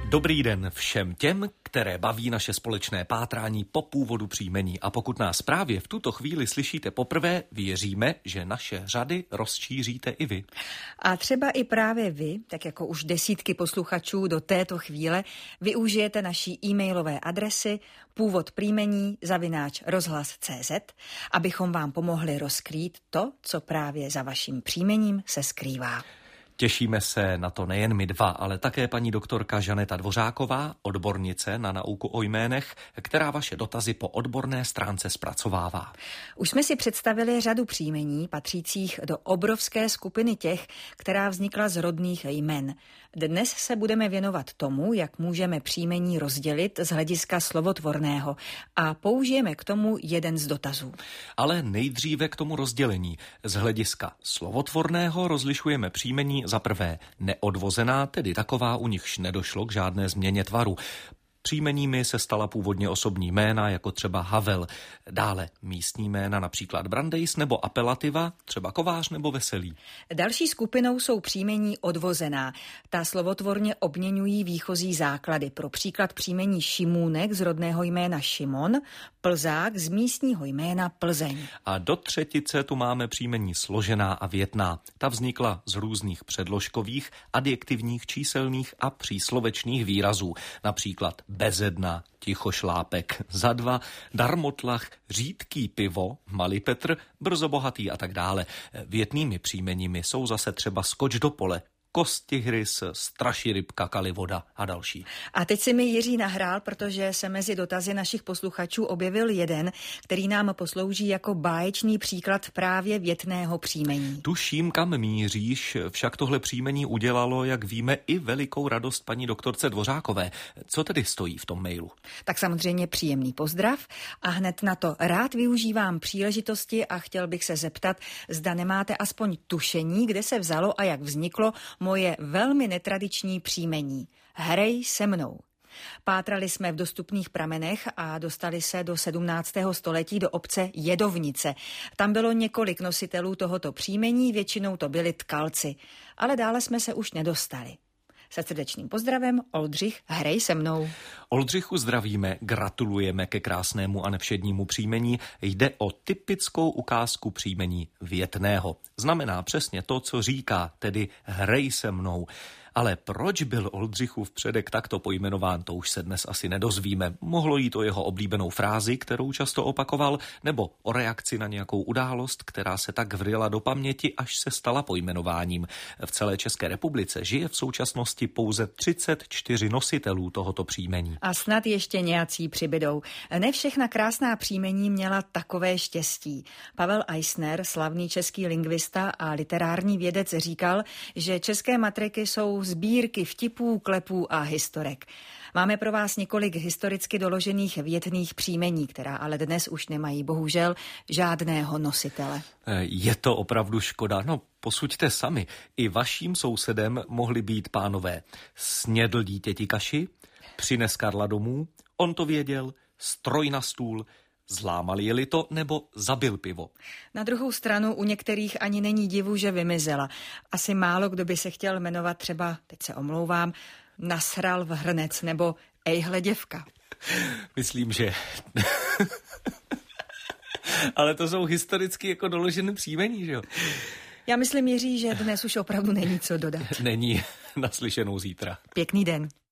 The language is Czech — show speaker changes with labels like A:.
A: Dobrý den všem těm, které baví naše společné pátrání po původu příjmení. A pokud nás právě v tuto chvíli slyšíte poprvé, věříme, že naše řady rozšíříte i vy.
B: A třeba i právě vy, tak jako už desítky posluchačů do této chvíle, využijete naší e-mailové adresy původprýmení@rozhlas.cz, abychom vám pomohli rozkrýt to, co právě za vaším příjmením se skrývá.
A: Těšíme se na to nejen my dva, ale také paní doktorka Žaneta Dvořáková, odbornice na nauku o jménech, která vaše dotazy po odborné stránce zpracovává.
B: Už jsme si představili řadu příjmení patřících do obrovské skupiny těch, která vznikla z rodných jmen. Dnes se budeme věnovat tomu, jak můžeme příjmení rozdělit z hlediska slovotvorného a použijeme k tomu jeden z dotazů.
A: Ale nejdříve k tomu rozdělení. Z hlediska slovotvorného rozlišujeme příjmení za prvé neodvozená, tedy taková, u nichž nedošlo k žádné změně tvaru. Příjmeními se stala původně osobní jména, jako třeba Havel. Dále místní jména, například Brandejs, nebo apelativa, třeba Kovář nebo Veselý.
B: Další skupinou jsou příjmení odvozená. Ta slovotvorně obměňují výchozí základy. Pro příklad příjmení Šimůnek z rodného jména Šimon, Plzák z místního jména Plzeň.
A: A do třetice tu máme příjmení složená a větná. Ta vznikla z různých předložkových, adjektivních, číselných a příslovečných výrazů. Například bezedna, tichošlápek, zadva, darmotlach, řídký pivo, malý Petr, brzo bohatý a tak dále. Větnými příjmeními jsou zase třeba skoč do pole, kostihryz, straširybka, kalivoda a další.
B: A teď si mi Jiří nahrál, protože se mezi dotazy našich posluchačů objevil jeden, který nám poslouží jako báječný příklad právě větného příjmení.
A: Tuším, kam míříš, však tohle příjmení udělalo, jak víme, i velikou radost paní doktorce Dvořákové. Co tedy stojí v tom mailu?
B: Tak samozřejmě příjemný pozdrav a hned na to rád využívám příležitosti a chtěl bych se zeptat, zda nemáte aspoň tušení, kde se vzalo a jak vzniklo moje velmi netradiční příjmení. Hrej se mnou. Pátrali jsme v dostupných pramenech a dostali se do 17. století do obce Jedovnice. Tam bylo několik nositelů tohoto příjmení, většinou to byli tkalci, ale dále jsme se už nedostali. Se srdečným pozdravem, Oldřich, hrej se mnou.
A: Oldřichu zdravíme, gratulujeme ke krásnému a nevšednímu příjmení. Jde o typickou ukázku příjmení větného. Znamená přesně to, co říká, tedy hrej se mnou. Ale proč byl Oldřichův předek takto pojmenován, to už se dnes asi nedozvíme. Mohlo jít o jeho oblíbenou frázi, kterou často opakoval, nebo o reakci na nějakou událost, která se tak vryla do paměti, až se stala pojmenováním. V celé České republice žije v současnosti pouze 34 nositelů tohoto příjmení.
B: A snad ještě nějací přibydou. Ne všechna krásná příjmení měla takové štěstí. Pavel Eisner, slavný český lingvista a literární vědec, říkal, že české matriky jsou sbírky vtipů, klepů a historek. Máme pro vás několik historicky doložených větných příjmení, která ale dnes už nemají bohužel žádného nositele.
A: Je to opravdu škoda. No, posuďte sami. I vaším sousedem mohli být pánové snědl dítěti kaši, přines Karla domů, on to věděl, stroj na stůl, zlámal jeli to nebo zabil pivo.
B: Na druhou stranu u některých ani není divu, že vymizela. Asi málo kdo by se chtěl jmenovat třeba, teď se omlouvám, nasral v hrnec nebo ejhle děvka.
A: Myslím, že... Ale to jsou historicky jako doložené příjmení, že jo?
B: Já myslím, Jiří, že dnes už opravdu není co dodat.
A: Není, naslyšenou zítra.
B: Pěkný den.